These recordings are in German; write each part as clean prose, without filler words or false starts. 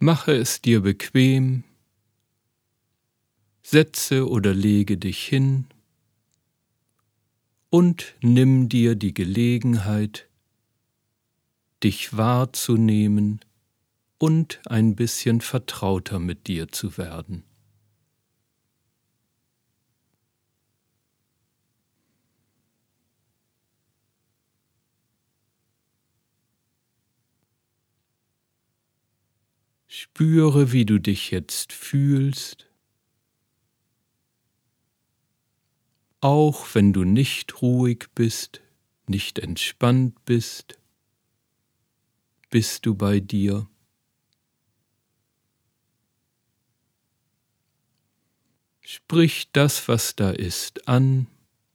Mache es dir bequem, setze oder lege dich hin und nimm dir die Gelegenheit, dich wahrzunehmen und ein bisschen vertrauter mit dir zu werden. Spüre, wie du dich jetzt fühlst, auch wenn du nicht ruhig bist, nicht entspannt bist, bist du bei dir. Sprich das, was da ist, an.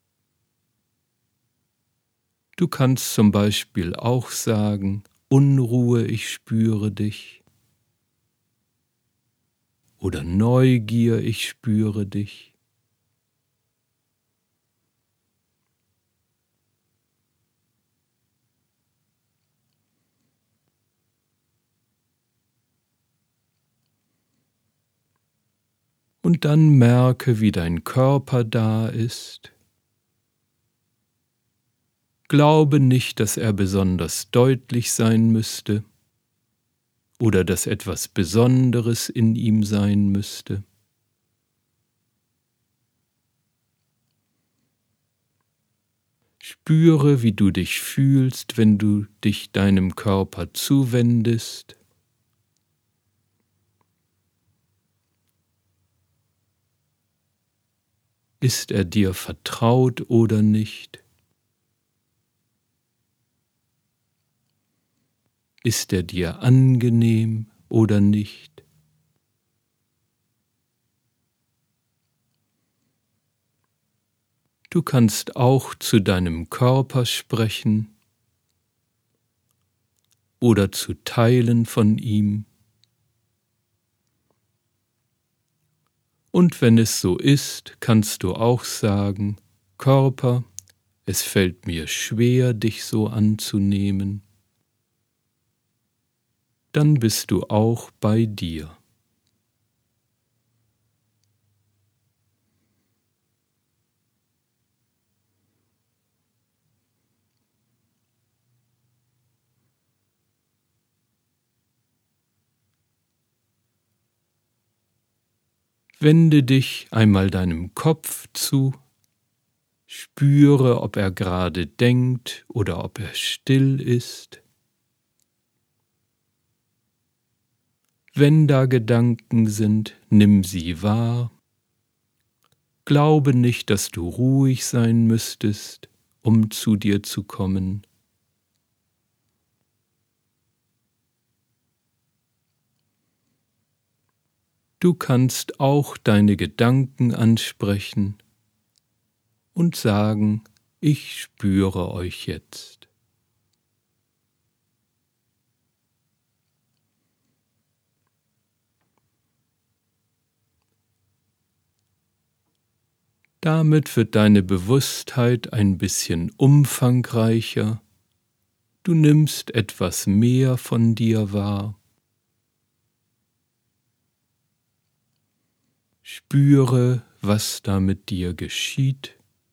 Du kannst zum Beispiel auch sagen, Unruhe, ich spüre dich. Oder Neugier, ich spüre dich. Und dann merke, wie dein Körper da ist. Glaube nicht, dass er besonders deutlich sein müsste oder dass etwas Besonderes in ihm sein müsste. Spüre, wie du dich fühlst, wenn du dich deinem Körper zuwendest. Ist er dir vertraut oder nicht? Ist er dir angenehm oder nicht? Du kannst auch zu deinem Körper sprechen oder zu Teilen von ihm. Und wenn es so ist, kannst du auch sagen, Körper, es fällt mir schwer, dich so anzunehmen. Dann bist du auch bei dir. Wende dich einmal deinem Kopf zu, spüre, ob er gerade denkt oder ob er still ist. Wenn da Gedanken sind, nimm sie wahr. Glaube nicht, dass du ruhig sein müsstest, um zu dir zu kommen. Du kannst auch deine Gedanken ansprechen und sagen, ich spüre euch jetzt. Damit wird deine Bewusstheit ein bisschen umfangreicher. Du nimmst etwas mehr von dir wahr. Spüre, was da mit dir geschieht.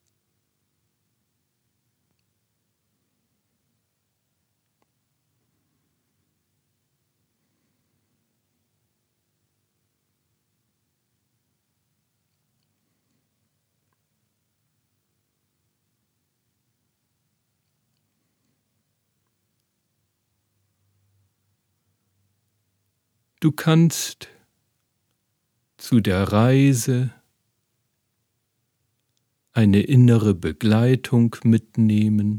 Du kannst zu der Reise eine innere Begleitung mitnehmen.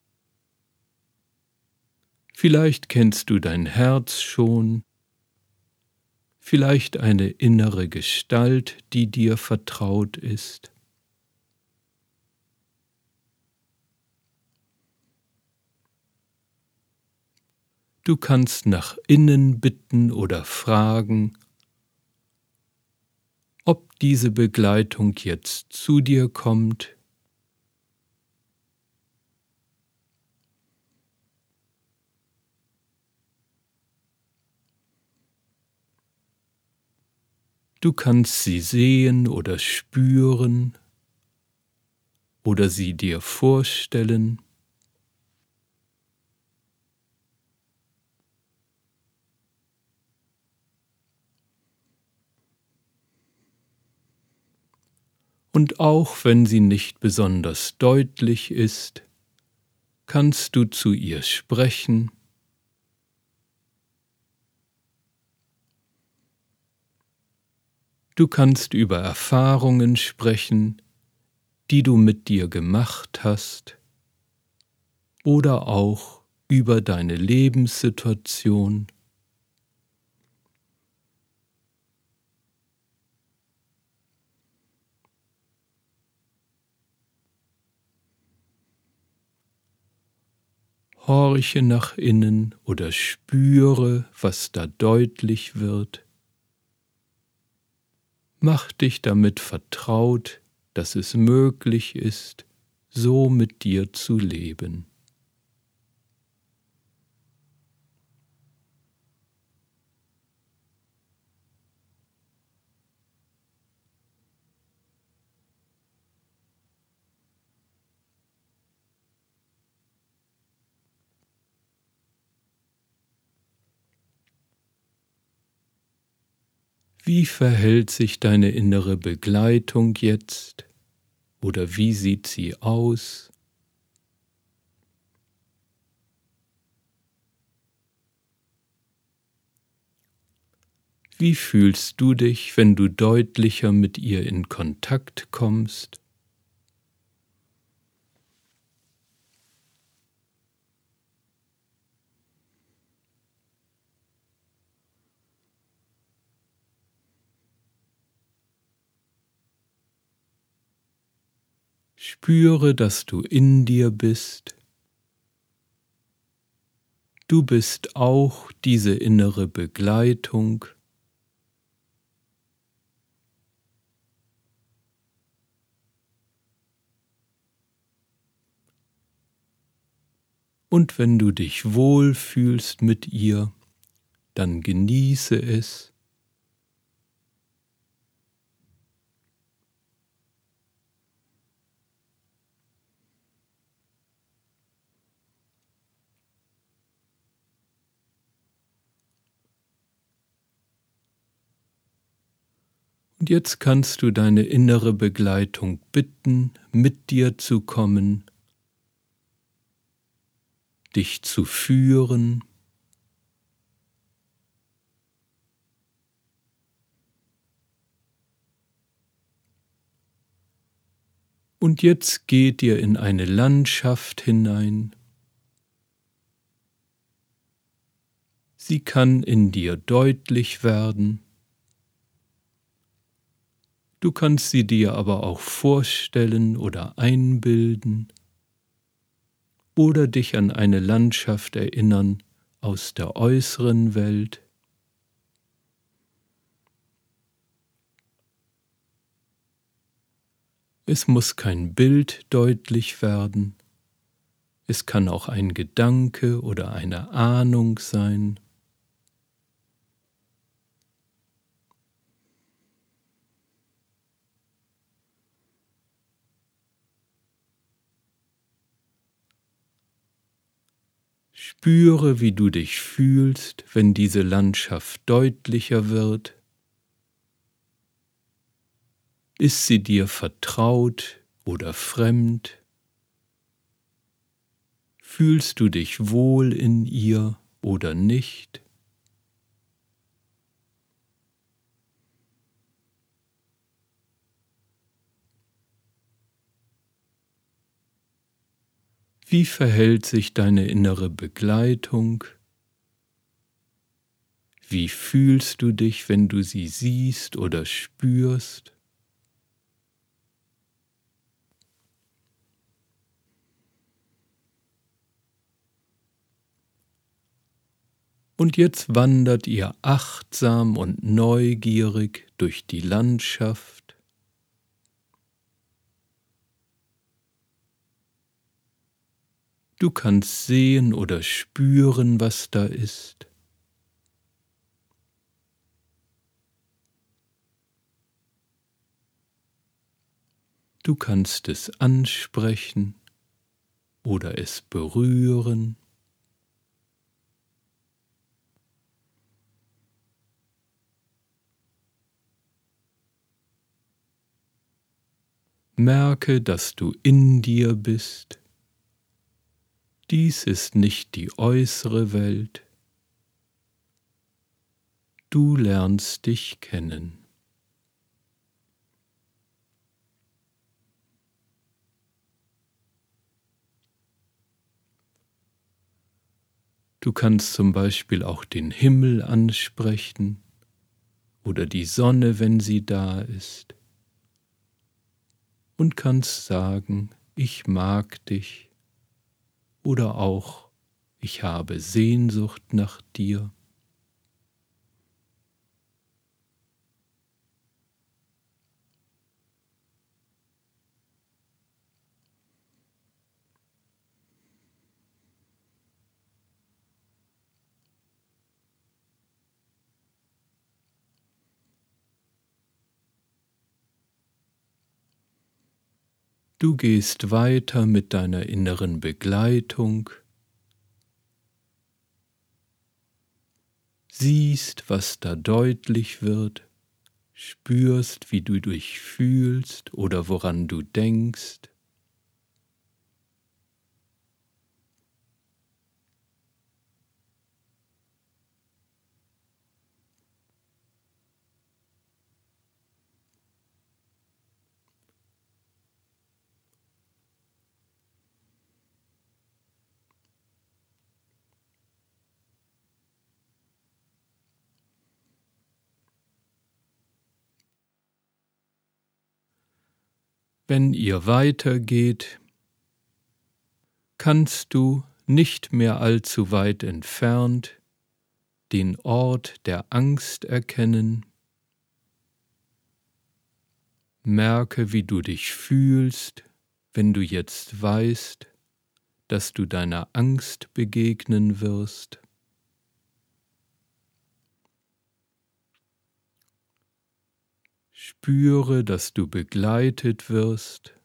Vielleicht kennst du dein Herz schon, vielleicht eine innere Gestalt, die dir vertraut ist. Du kannst nach innen bitten oder fragen, ob diese Begleitung jetzt zu dir kommt. Du kannst sie sehen oder spüren oder sie dir vorstellen. Und auch wenn sie nicht besonders deutlich ist, kannst du zu ihr sprechen. Du kannst über Erfahrungen sprechen, die du mit dir gemacht hast, oder auch über deine Lebenssituation. Horche nach innen oder spüre, was da deutlich wird. Mach dich damit vertraut, dass es möglich ist, so mit dir zu leben. Wie verhält sich deine innere Begleitung jetzt? Oder wie sieht sie aus? Wie fühlst du dich, wenn du deutlicher mit ihr in Kontakt kommst? Spüre, dass du in dir bist. Du bist auch diese innere Begleitung. Und wenn du dich wohlfühlst mit ihr, dann genieße es. Und jetzt kannst du deine innere Begleitung bitten, mit dir zu kommen, dich zu führen. Und jetzt geht ihr in eine Landschaft hinein. Sie kann in dir deutlich werden. Du kannst sie dir aber auch vorstellen oder einbilden oder dich an eine Landschaft erinnern aus der äußeren Welt. Es muss kein Bild deutlich werden. Es kann auch ein Gedanke oder eine Ahnung sein. Spüre, wie du dich fühlst, wenn diese Landschaft deutlicher wird. Ist sie dir vertraut oder fremd? Fühlst du dich wohl in ihr oder nicht? Wie verhält sich deine innere Begleitung? Wie fühlst du dich, wenn du sie siehst oder spürst? Und jetzt wandert ihr achtsam und neugierig durch die Landschaft. Du kannst sehen oder spüren, was da ist. Du kannst es ansprechen oder es berühren. Merke, dass du in dir bist. Dies ist nicht die äußere Welt. Du lernst dich kennen. Du kannst zum Beispiel auch den Himmel ansprechen oder die Sonne, wenn sie da ist, und kannst sagen, ich mag dich oder auch, ich habe Sehnsucht nach dir. Du gehst weiter mit deiner inneren Begleitung, siehst, was da deutlich wird, spürst, wie du dich fühlst oder woran du denkst. Wenn ihr weitergeht, kannst du nicht mehr allzu weit entfernt den Ort der Angst erkennen. Merke, wie du dich fühlst, wenn du jetzt weißt, dass du deiner Angst begegnen wirst. Spüre, dass du begleitet wirst.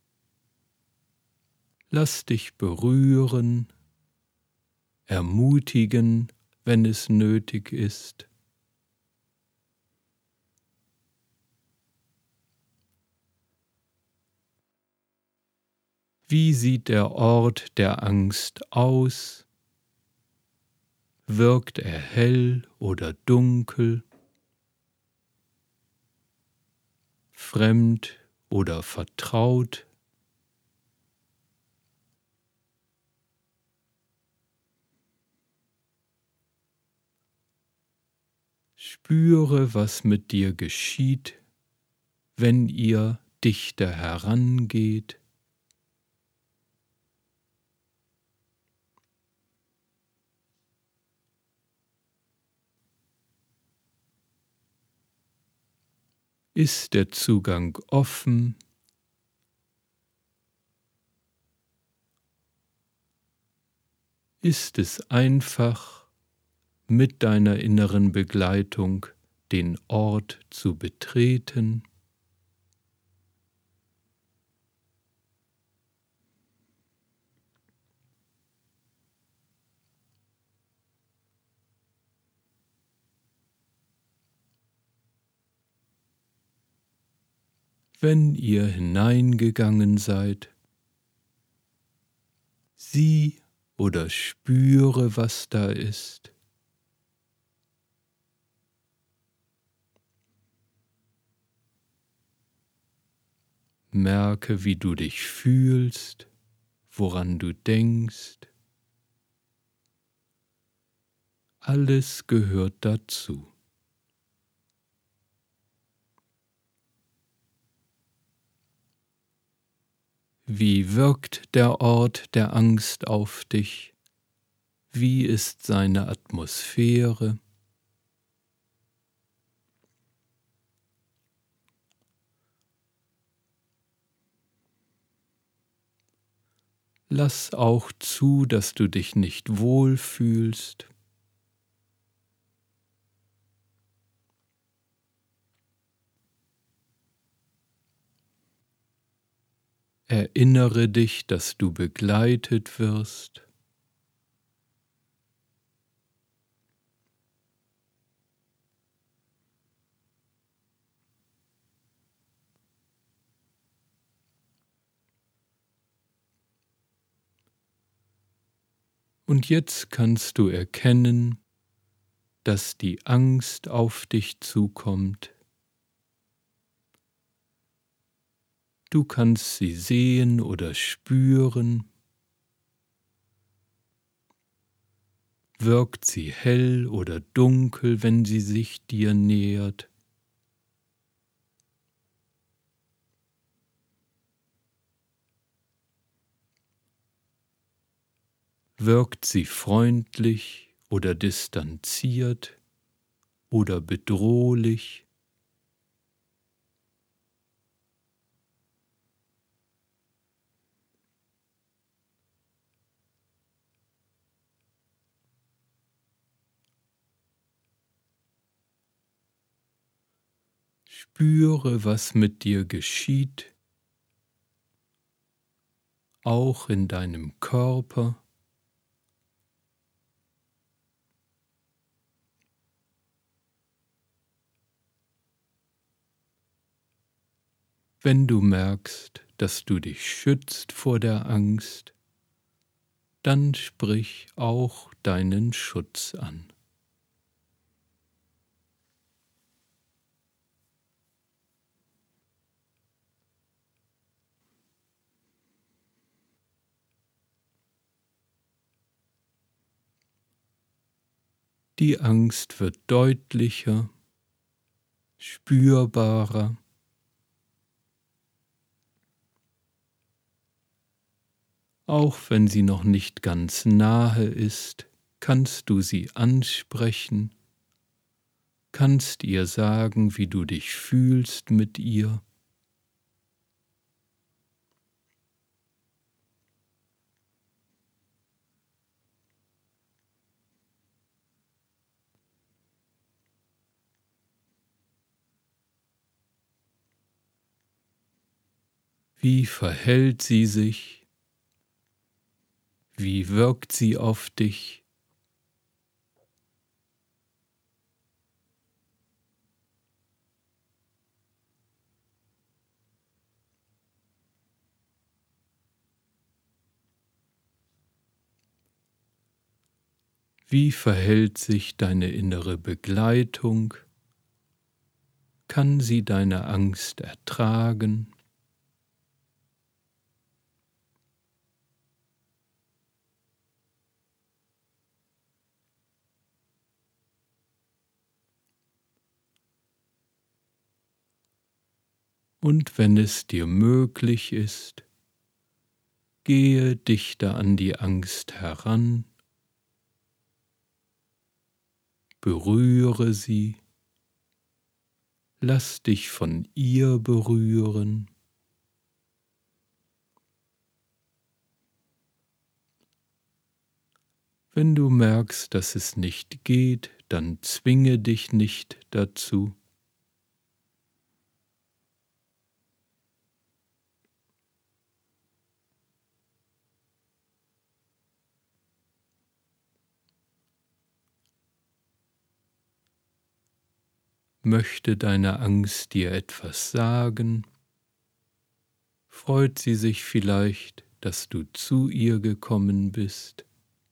Lass dich berühren, ermutigen, wenn es nötig ist. Wie sieht der Ort der Angst aus? Wirkt er hell oder dunkel? Fremd oder vertraut? Spüre, was mit dir geschieht, wenn ihr dichter herangeht. Ist der Zugang offen? Ist es einfach, mit deiner inneren Begleitung den Ort zu betreten? Wenn ihr hineingegangen seid, sieh oder spüre, was da ist. Merke, wie du dich fühlst, woran du denkst. Alles gehört dazu. Wie wirkt der Ort der Angst auf dich? Wie ist seine Atmosphäre? Lass auch zu, dass du dich nicht wohl fühlst. Erinnere dich, dass du begleitet wirst. Und jetzt kannst du erkennen, dass die Angst auf dich zukommt. Du kannst sie sehen oder spüren. Wirkt sie hell oder dunkel, wenn sie sich dir nähert? Wirkt sie freundlich oder distanziert oder bedrohlich? Spüre, was mit dir geschieht, auch in deinem Körper. Wenn du merkst, dass du dich schützt vor der Angst, dann sprich auch deinen Schutz an. Die Angst wird deutlicher, spürbarer. Auch wenn sie noch nicht ganz nahe ist, kannst du sie ansprechen, kannst ihr sagen, wie du dich fühlst mit ihr. Wie verhält sie sich? Wie wirkt sie auf dich? Wie verhält sich deine innere Begleitung? Kann sie deine Angst ertragen? Und wenn es dir möglich ist, gehe dichter an die Angst heran, berühre sie, lass dich von ihr berühren. Wenn du merkst, dass es nicht geht, dann zwinge dich nicht dazu. Möchte deine Angst dir etwas sagen? Freut sie sich vielleicht, dass du zu ihr gekommen bist?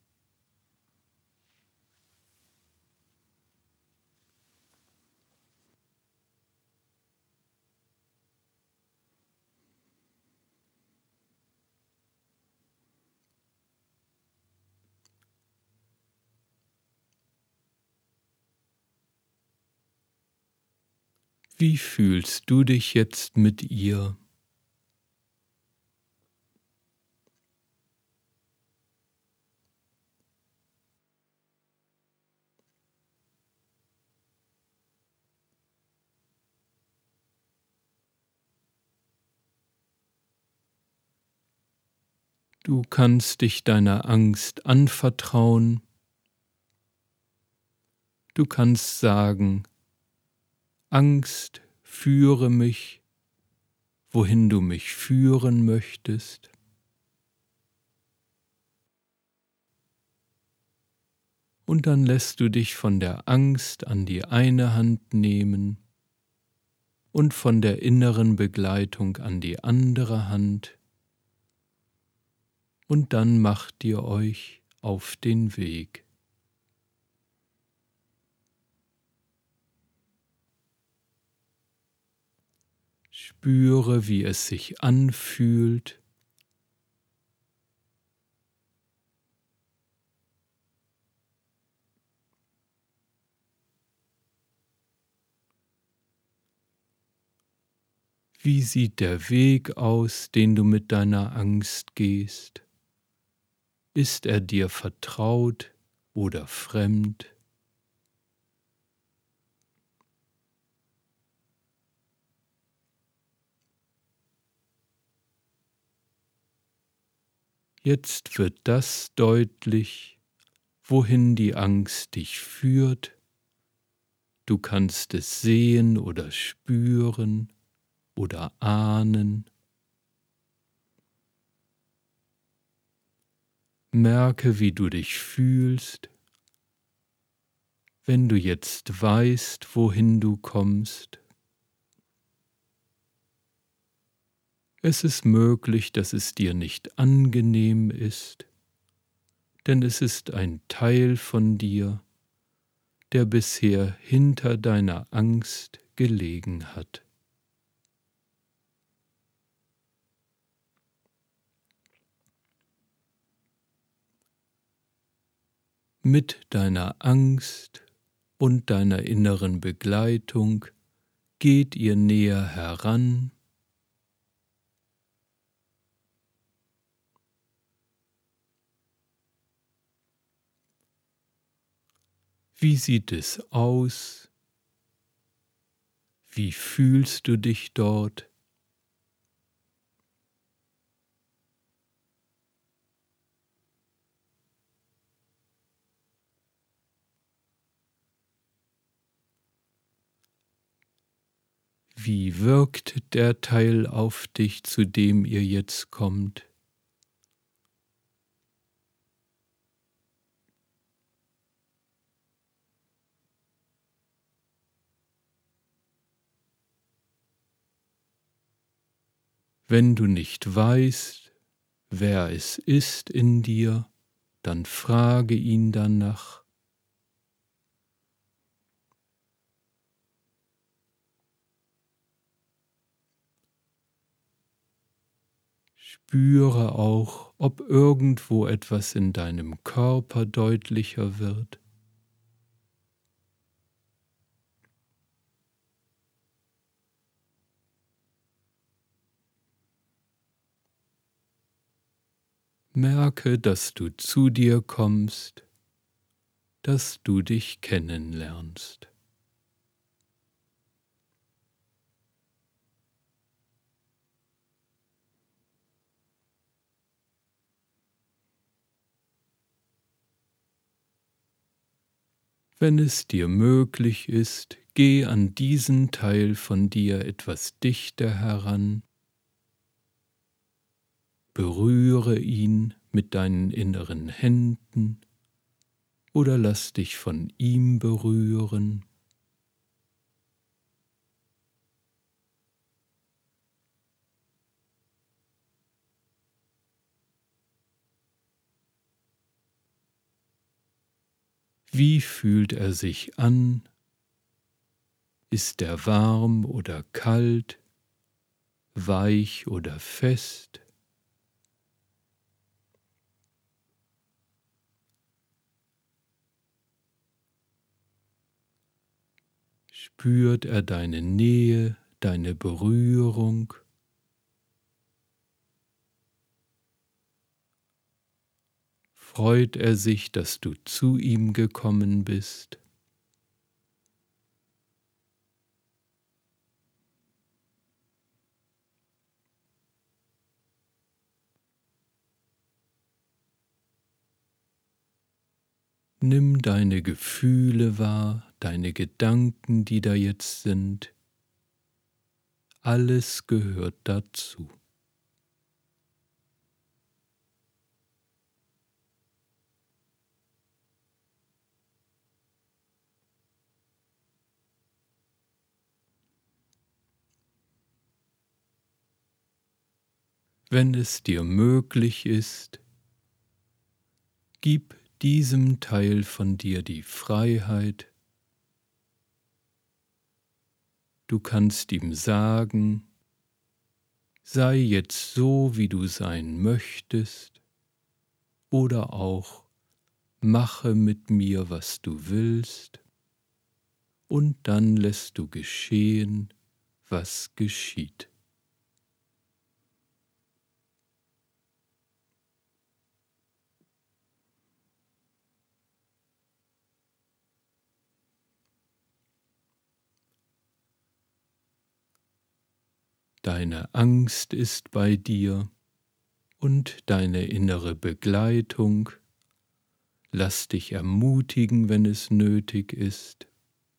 Wie fühlst du dich jetzt mit ihr? Du kannst dich deiner Angst anvertrauen. Du kannst sagen: Angst, führe mich, wohin du mich führen möchtest. Und dann lässt du dich von der Angst an die eine Hand nehmen und von der inneren Begleitung an die andere Hand. Und dann macht ihr euch auf den Weg. Spüre, wie es sich anfühlt, wie sieht der Weg aus, den du mit deiner Angst gehst? Ist er dir vertraut oder fremd? Jetzt wird das deutlich, wohin die Angst dich führt. Du kannst es sehen oder spüren oder ahnen. Merke, wie du dich fühlst, wenn du jetzt weißt, wohin du kommst. Es ist möglich, dass es dir nicht angenehm ist, denn es ist ein Teil von dir, der bisher hinter deiner Angst gelegen hat. Mit deiner Angst und deiner inneren Begleitung geht ihr näher heran. Wie sieht es aus? Wie fühlst du dich dort? Wie wirkt der Teil auf dich, zu dem ihr jetzt kommt? Wenn du nicht weißt, wer es ist in dir, dann frage ihn danach. Spüre auch, ob irgendwo etwas in deinem Körper deutlicher wird. Merke, dass du zu dir kommst, dass du dich kennenlernst. Wenn es dir möglich ist, geh an diesen Teil von dir etwas dichter heran, berühre ihn mit deinen inneren Händen oder lass dich von ihm berühren. Wie fühlt er sich an? Ist er warm oder kalt, weich oder fest? Spürt er deine Nähe, deine Berührung? Freut er sich, dass du zu ihm gekommen bist? Nimm deine Gefühle wahr, deine Gedanken, die da jetzt sind. alles gehört dazu. Wenn es dir möglich ist, gib diesem Teil von dir die Freiheit. Du kannst ihm sagen, sei jetzt so, wie du sein möchtest, oder auch mache mit mir, was du willst, und dann lässt du geschehen, was geschieht. Deine Angst ist bei dir und deine innere Begleitung. Lass dich ermutigen, wenn es nötig ist.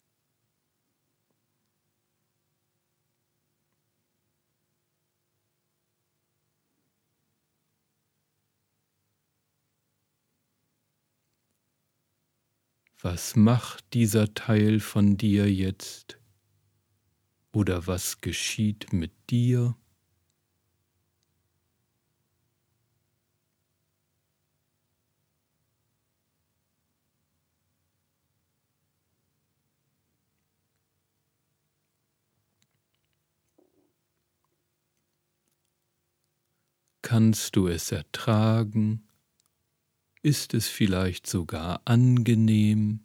Was macht dieser Teil von dir jetzt? Oder was geschieht mit dir? Kannst du es ertragen? Ist es vielleicht sogar angenehm?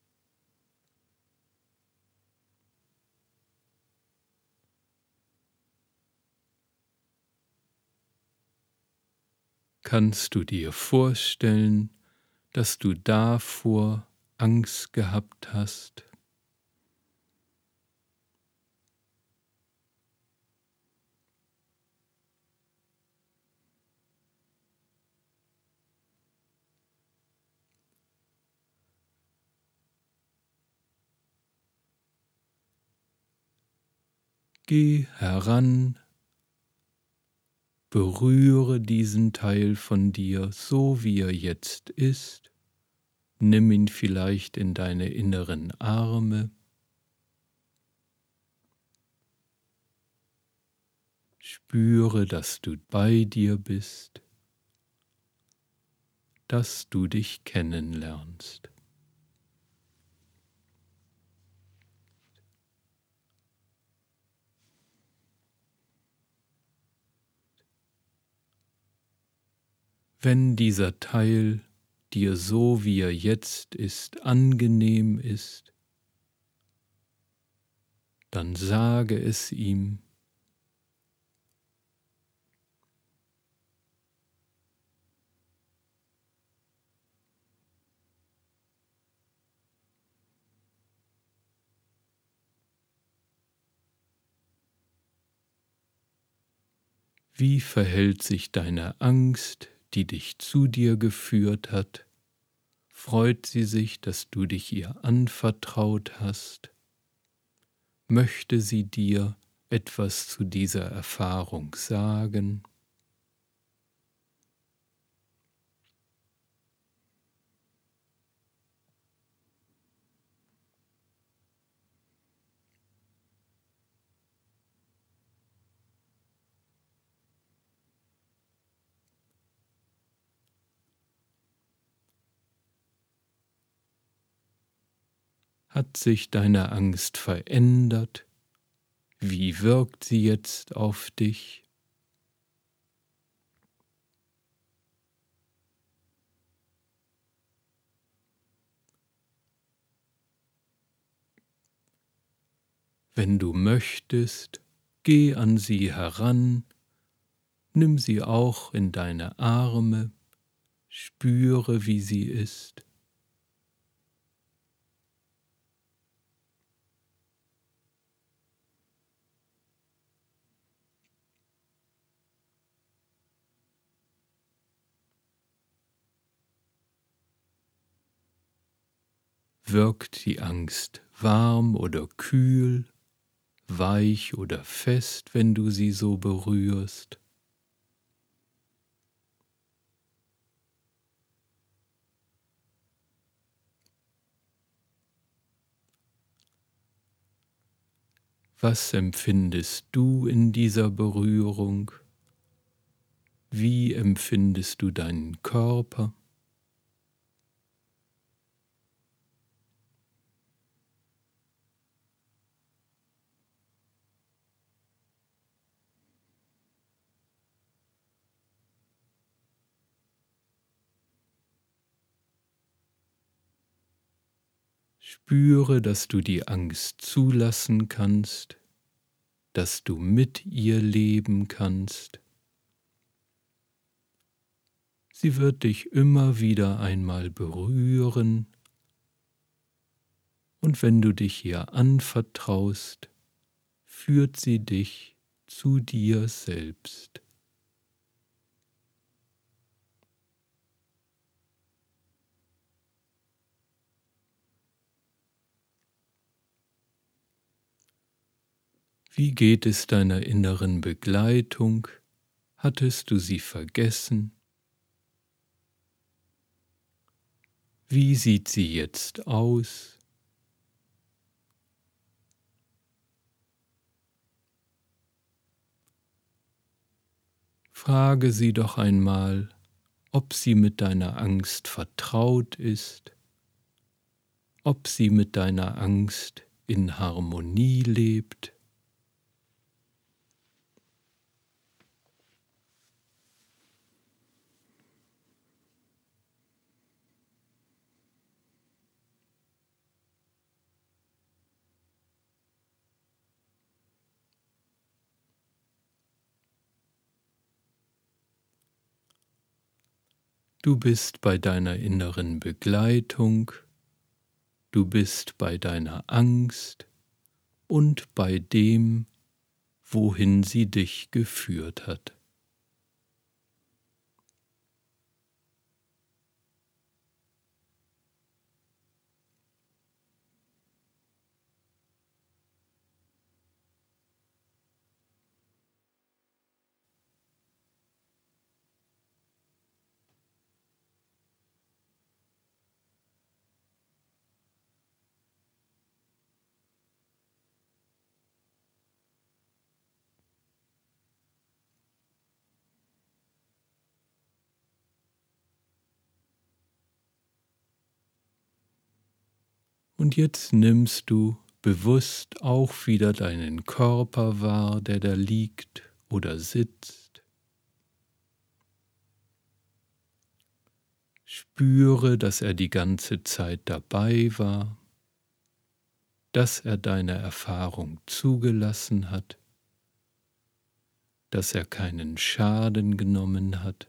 Kannst du dir vorstellen, dass du davor Angst gehabt hast? Geh heran, berühre diesen Teil von dir, so wie er jetzt ist. Nimm ihn vielleicht in deine inneren Arme. Spüre, dass du bei dir bist, dass du dich kennenlernst. Wenn dieser Teil dir so wie er jetzt ist, angenehm ist, dann sage es ihm. Wie verhält sich deine Angst, die dich zu dir geführt hat? Freut sie sich, dass du dich ihr anvertraut hast? Möchte sie dir etwas zu dieser Erfahrung sagen? Hat sich deine Angst verändert? Wie wirkt sie jetzt auf dich? Wenn du möchtest, geh an sie heran, nimm sie auch in deine Arme, spüre, wie sie ist. Wirkt die Angst warm oder kühl? weich oder fest, wenn du sie so berührst. Was empfindest du in dieser Berührung? Wie empfindest du deinen Körper? Spüre, dass du die Angst zulassen kannst, dass du mit ihr leben kannst. Sie wird dich immer wieder einmal berühren, und wenn du dich ihr anvertraust, führt sie dich zu dir selbst. Wie geht es deiner inneren Begleitung? Hattest du sie vergessen? Wie sieht sie jetzt aus? Frage sie doch einmal, ob sie mit deiner Angst vertraut ist, ob sie mit deiner Angst in Harmonie lebt. Du bist bei deiner inneren Begleitung, du bist bei deiner Angst und bei dem, wohin sie dich geführt hat. Und jetzt nimmst du bewusst auch wieder deinen Körper wahr, der da liegt oder sitzt. Spüre, dass er die ganze Zeit dabei war, dass er deine Erfahrung zugelassen hat, dass er keinen Schaden genommen hat.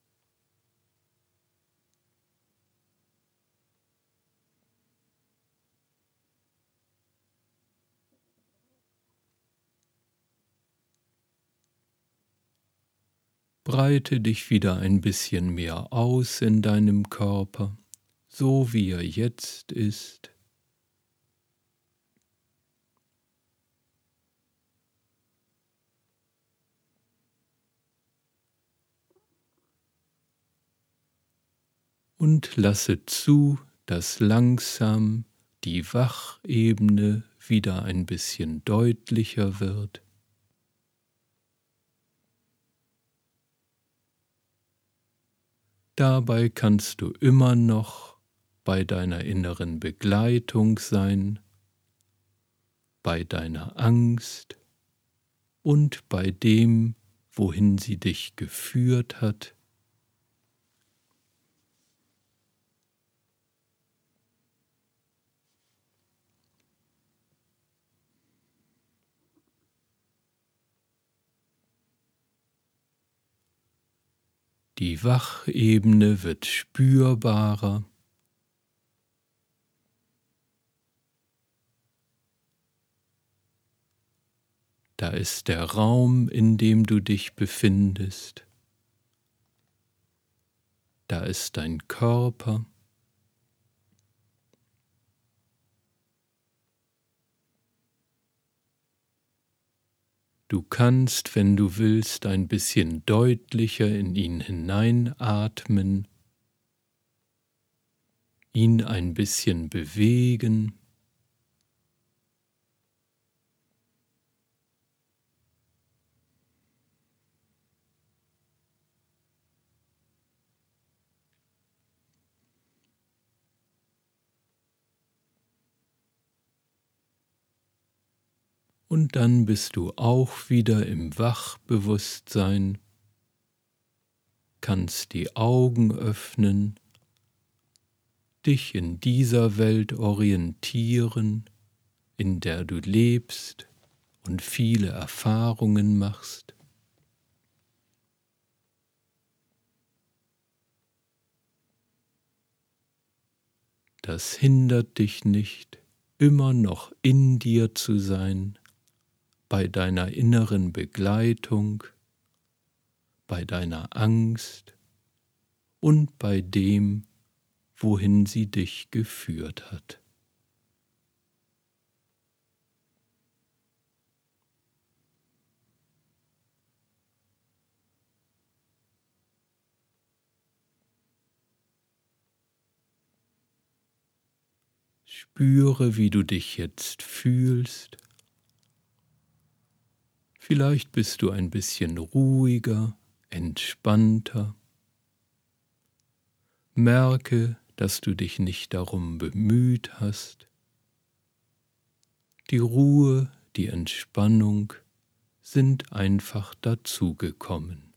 Breite dich wieder ein bisschen mehr aus in deinem Körper, so wie er jetzt ist. Und lasse zu, dass langsam die Wachebene wieder ein bisschen deutlicher wird. Dabei kannst du immer noch bei deiner inneren Begleitung sein, bei deiner Angst und bei dem, wohin sie dich geführt hat. Die Wachebene wird spürbarer. Da ist der Raum, in dem du dich befindest. Da ist dein Körper. Du kannst, wenn du willst, ein bisschen deutlicher in ihn hineinatmen, ihn ein bisschen bewegen. Und dann bist du auch wieder im Wachbewusstsein, kannst die Augen öffnen, dich in dieser Welt orientieren, in der du lebst und viele Erfahrungen machst. Das hindert dich nicht, immer noch in dir zu sein, bei deiner inneren Begleitung, bei deiner Angst und bei dem, wohin sie dich geführt hat. Spüre, wie du dich jetzt fühlst. Vielleicht bist du ein bisschen ruhiger, entspannter. Merke, dass du dich nicht darum bemüht hast. Die Ruhe, die Entspannung sind einfach dazugekommen.